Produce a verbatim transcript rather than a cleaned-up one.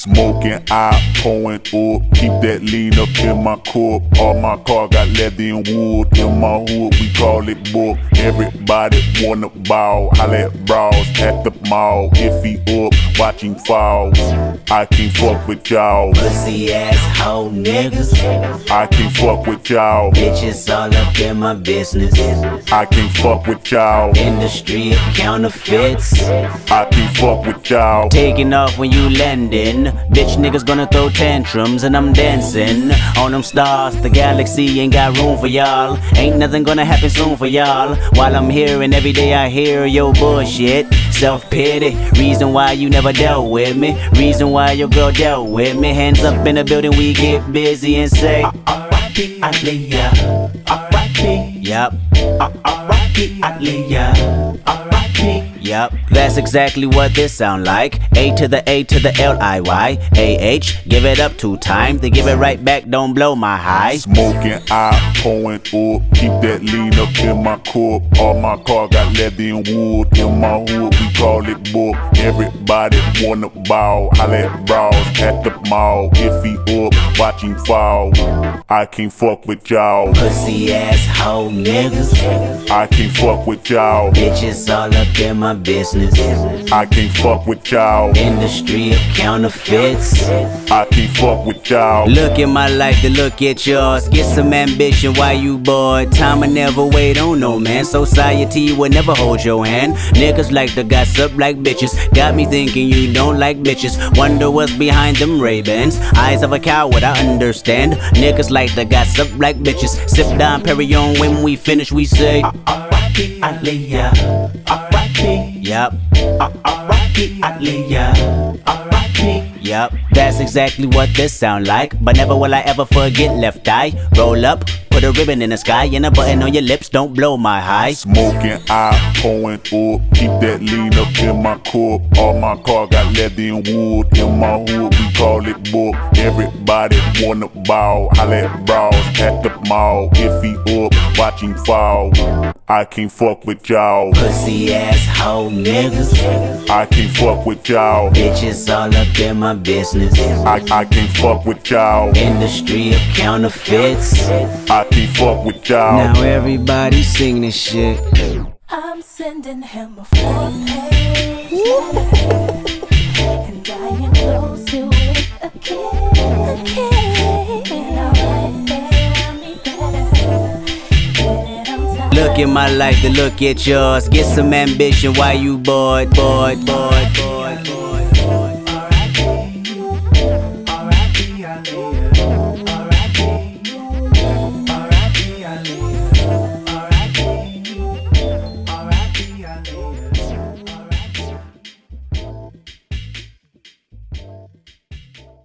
Smoking, eye pouring up, keep that lean up in my cup. All my car got leather and wood. In my hood, we call it book. Everybody wanna ball, holla at bras at the mall. If he up, watching falls, I can't fuck with y'all. Pussy ass hoe niggas, I can't fuck with y'all. bitches all up in my business. I can't fuck with y'all. Industry of counterfeits, I can't fuck with y'all. taking off when you landing. Bitch niggas gonna throw tantrums and I'm dancing on them stars. The galaxy ain't got room for y'all. Ain't nothing gonna happen soon for y'all. While I'm here and every day I hear your bullshit. Self-pity, reason why you never dealt with me. Reason why your girl dealt with me. Hands up in the building, we get busy and say R I P Aaliyah, R I P. Yup, R I P Aaliyah, R I P. Yup, that's exactly what this sound like. A to the A to the L I Y A H, give it up two times, they give it right back, don't blow my high. Smoking, eye pouring up, keep that lean up in my cup. All my car got leather and wood. In my hood, we call it book. Everybody wanna ball, holla at bras at the mall. If he up, watching fall, I can't fuck with y'all. Pussy ass hoe niggas, I can't fuck with y'all. bitches all up in my business. I can't fuck with y'all. Industry of counterfeits, I can't fuck with y'all. look at my life to look at yours. Get some ambition while you bored. Time will never wait on no man. Society will never hold your hand. Niggas like to gossip like bitches. Got me thinking you don't like bitches. Wonder what's behind them Ray-Bans. Eyes of a coward, I understand. Niggas like to gossip like bitches. Sip down Perrier when we finish, we say R I P Aaliyah, R I P. Yup, R I P Aaliyah, R I P. Yup, that's exactly what this sound like. But never will I ever forget left eye. Roll up, put a ribbon in the sky, and a button on your lips, don't blow my high. Smoking, eye pouring up, keep that lean up in my cup. All my car got leather and wood. In my hood, we call it book. Everybody wanna ball, holla at bras at the mall. If he up, watching fall, I can't fuck with y'all. Pussy ass hoe niggas, I can't fuck with y'all. bitches all up in my business. I, I can't fuck with y'all. Industry of counterfeits, I can't fuck with y'all. now everybody sing this shit. I'm sending him a full page, and I am close to it again. again. And I'm right there, me better get it on time. Look at my life to look at yours. Get some ambition while you bored, bored, bored.